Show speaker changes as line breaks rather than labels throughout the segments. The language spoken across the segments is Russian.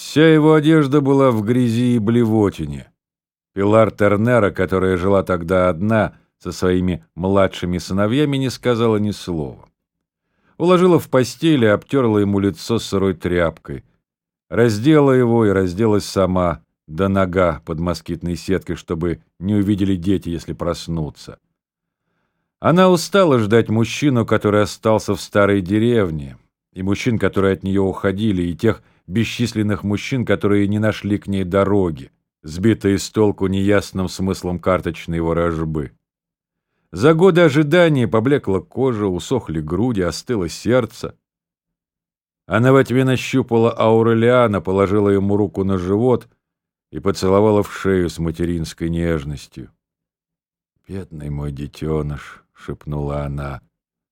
Вся его одежда была в грязи и блевотине. Пилар Тернера, которая жила тогда одна со своими младшими сыновьями, не сказала ни слова. Уложила в постель и обтерла ему лицо сырой тряпкой. Раздела его и разделась сама до нога под москитной сеткой, чтобы не увидели дети, если проснутся. Она устала ждать мужчину, который остался в старой деревне, и мужчин, которые от нее уходили, и тех бесчисленных мужчин, которые не нашли к ней дороги, сбитые с толку неясным смыслом карточной ворожбы. За годы ожидания поблекла кожа, усохли груди, остыло сердце. Она во тьме нащупала Аурелиана, положила ему руку на живот и поцеловала в шею с материнской нежностью. «Бедный мой детеныш», — шепнула она.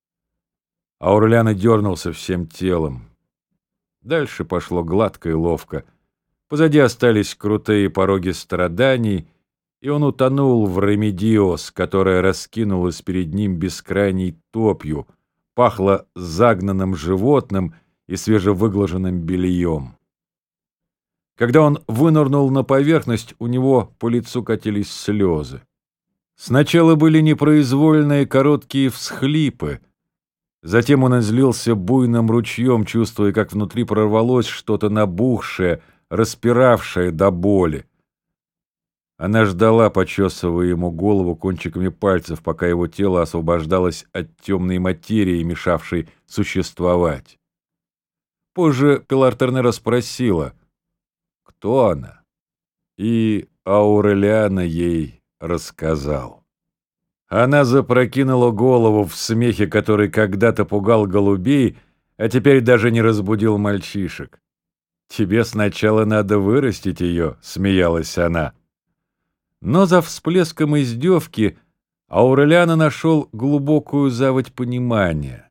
Аурелиан дернулся всем телом. Дальше пошло гладко и ловко. Позади остались крутые пороги страданий, и он утонул в Ремедиос, которая раскинулась перед ним бескрайней топью, пахло загнанным животным и свежевыглаженным бельем. Когда он вынырнул на поверхность, у него по лицу катились слезы. Сначала были непроизвольные короткие всхлипы, затем он излился буйным ручьем, чувствуя, как внутри прорвалось что-то набухшее, распиравшее до боли. Она ждала, почесывая ему голову кончиками пальцев, пока его тело освобождалось от темной материи, мешавшей существовать. Позже Пилар Тернера спросила, кто она, и Аурелиана ей рассказал. Она запрокинула голову в смехе, который когда-то пугал голубей, а теперь даже не разбудил мальчишек. «Тебе сначала надо вырастить ее», — смеялась она. Но за всплеском издевки Аурелиана нашел глубокую заводь понимания.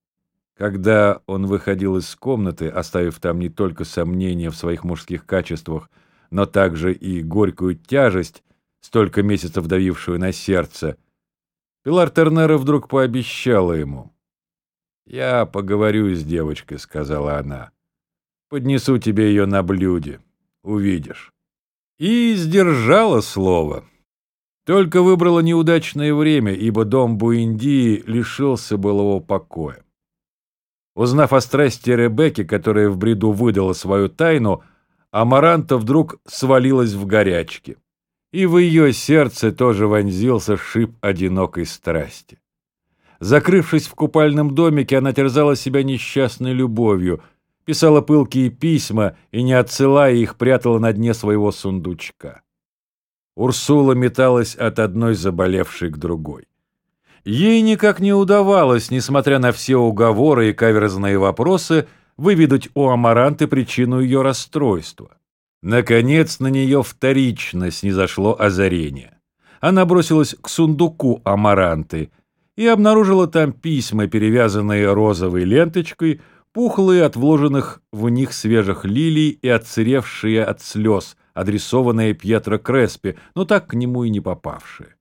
Когда он выходил из комнаты, оставив там не только сомнения в своих мужских качествах, но также и горькую тяжесть, столько месяцев давившую на сердце, Пилар Тернера вдруг пообещала ему. «Я поговорю с девочкой», — сказала она. «Поднесу тебе ее на блюде. Увидишь». И сдержала слово. Только выбрала неудачное время, ибо дом Буэндии лишился былого покоя. Узнав о страсти Ребекки, которая в бреду выдала свою тайну, Амаранта вдруг свалилась в горячке. И в ее сердце тоже вонзился шип одинокой страсти. Закрывшись в купальном домике, она терзала себя несчастной любовью, писала пылкие письма и, не отсылая их, прятала на дне своего сундучка. Урсула металась от одной заболевшей к другой. Ей никак не удавалось, несмотря на все уговоры и каверзные вопросы, выведать у Амаранты причину ее расстройства. Наконец на нее вторично снизошло озарение. Она бросилась к сундуку Амаранты и обнаружила там письма, перевязанные розовой ленточкой, пухлые от вложенных в них свежих лилий и отсыревшие от слез, адресованные Пьетро Креспи, но так к нему и не попавшие.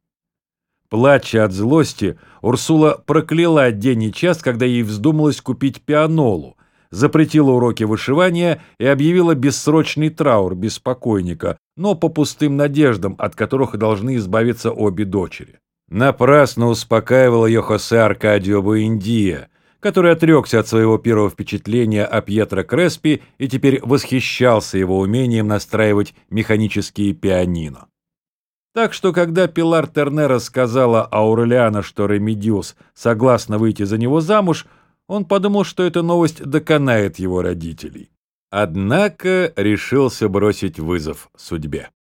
Плача от злости, Урсула прокляла день и час, когда ей вздумалось купить пианолу, запретила уроки вышивания и объявила бессрочный траур без покойника, но по пустым надеждам, от которых должны избавиться обе дочери. Напрасно успокаивал ее Хосе Аркадио Буэндия, который отрекся от своего первого впечатления о Пьетро Креспи и теперь восхищался его умением настраивать механические пианино. Так что, когда Пилар Тернера сказала Аурелиану, что Ремедиос согласна выйти за него замуж, он подумал, что эта новость доконает его родителей. Однако решился бросить вызов судьбе.